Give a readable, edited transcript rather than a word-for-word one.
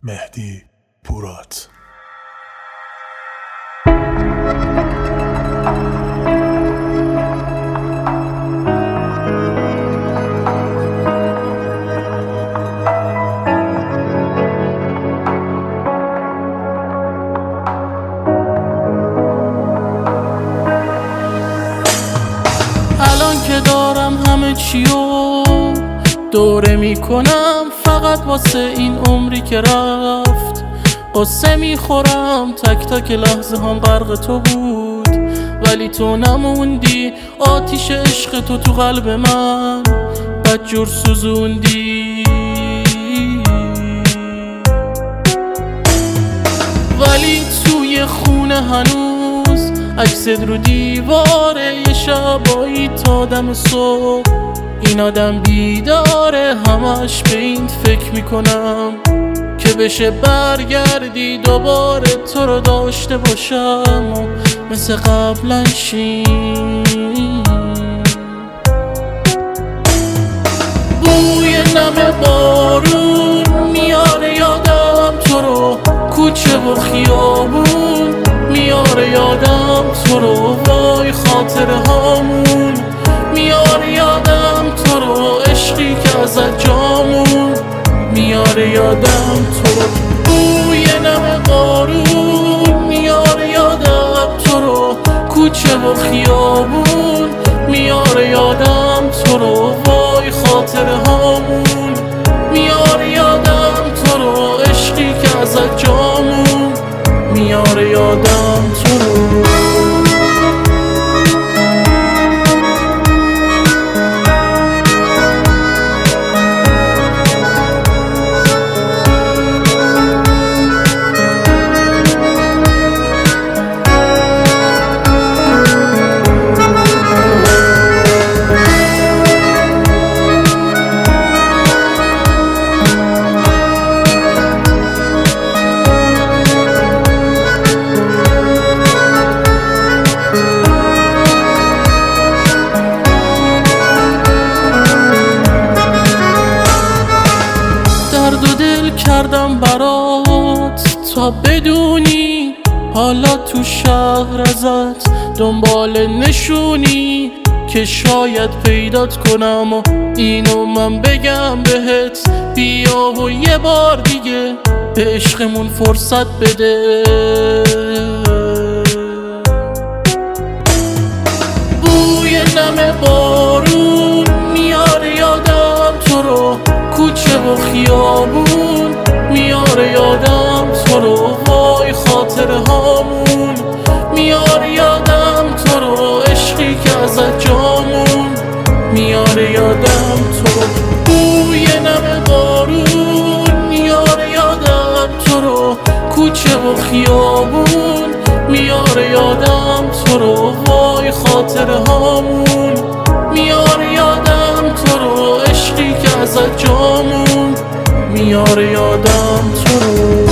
مهدی پورات. الان که دارم همه چیو دوره میکنم، فقط واسه این عمری که رفت قصه میخورم. تک تک لحظه هم غرق تو بود ولی تو نموندی. آتیش عشق تو قلب من بدجور سوزوندی، ولی توی خونه هنوز عکست رو دیواره. یه شبایی تا دم صبح این آدم بیداره. همش به این فکر میکنم که بشه برگردی دوباره تو رو داشته باشم و مثل قبلا شیم. بوی نم بارون میاره یادم تو رو، کوچه و خیابون میاره یادم تو رو. وای خاطره هامون میاره یادم تو رو. عشقی که ازت جامون میاره یادم تو رو. بوی نم بارون میاره یادم تو رو، کوچه و خیابون میاره یادم تو رو. وای خاطره هامون میاره یادم تو رو. عشقی که ازت جامون میاره یادم تو رو. کردم برات تا بدونی حالا تو شهر ازت دنبال نشونی که شاید پیدات کنم و اینو من بگم بهت. بیا و یه بار دیگه به عشقمون فرصت بده. بوی نم بارون میاره یادم تو رو، کوچه و خیابون میاره یادم تو رو. وای خاطره هامون میاره یادم تو رو. عشقی که ازت جامون میاره یادم تو رو. بوی نم بارون میاره یادم تو رو، کوچه و خیابون میاره یادم تو رو. وای خاطره هامون میاره یادم تو رو. عشقی که ازت جامون میاره یادم تو رو.